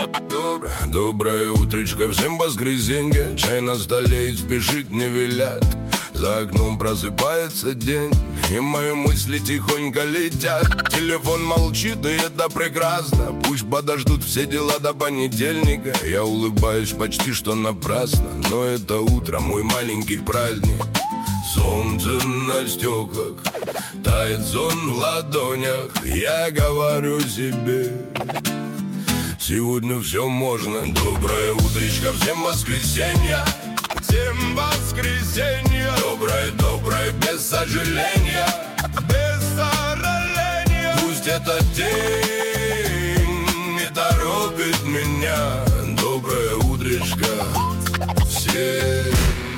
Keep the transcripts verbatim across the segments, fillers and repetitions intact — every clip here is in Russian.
Доброе, доброе утречко, всем воскресенье. Чай на столе и спешить не велят. За окном просыпается день, и мои мысли тихонько летят. Телефон молчит, и это прекрасно. Пусть подождут все дела до понедельника. Я улыбаюсь почти что напрасно, но это утро мой маленький праздник. Солнце на стеклах, тает сон в ладонях. Я говорю себе: сегодня все можно. Доброе утречко, всем воскресенья. Всем воскресенья. Доброе, доброе, без сожаления. Без сожаления. Пусть этот день не торопит меня. Доброе утречко, всем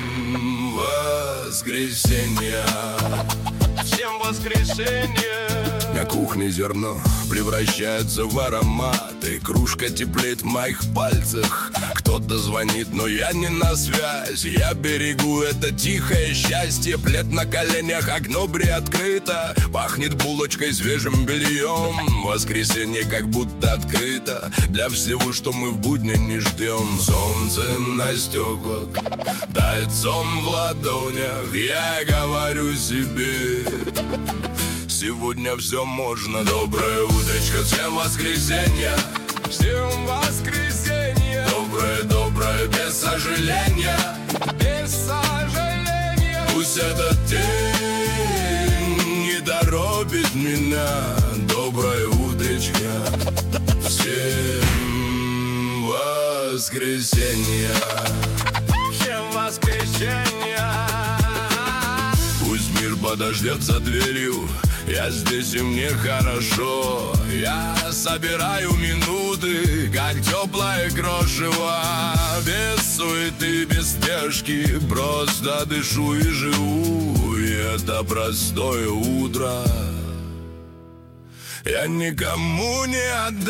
воскресенья. Всем воскресенья. На кухне зерно превращается в аромат, и кружка теплеет в моих пальцах. Кто-то звонит, но я не на связь. Я берегу это тихое счастье. Плед на коленях, окно приоткрыто. Пахнет булочкой, свежим бельем. Воскресенье как будто открыто для всего, что мы в будни не ждем. Солнце на стеклах, тает сон в ладонях. Я говорю себе: сегодня все можно. Доброе утречко, всем воскресенья. Всем воскресенья. Доброе, доброе, без сожаления. Без сожаления. Пусть этот день не торопит меня. Доброе утречко, всем воскресенья. Всем воскресенья. Пусть мир подождет за дверью. Я здесь, и мне хорошо. Я собираю минуты, как теплое крошево. Без суеты, без спешки, просто дышу и живу. И это простое утро я никому не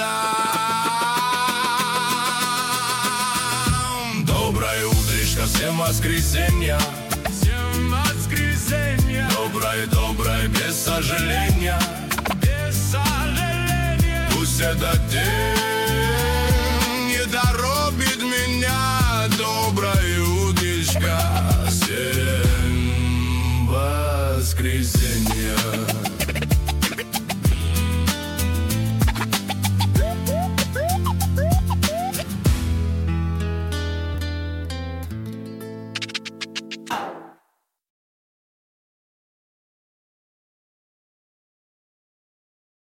отдам. Доброе утречко, всем воскресенья. Всем воскресенья. Доброе, доброе, без сожаления. Без сожаления. Пусть этот день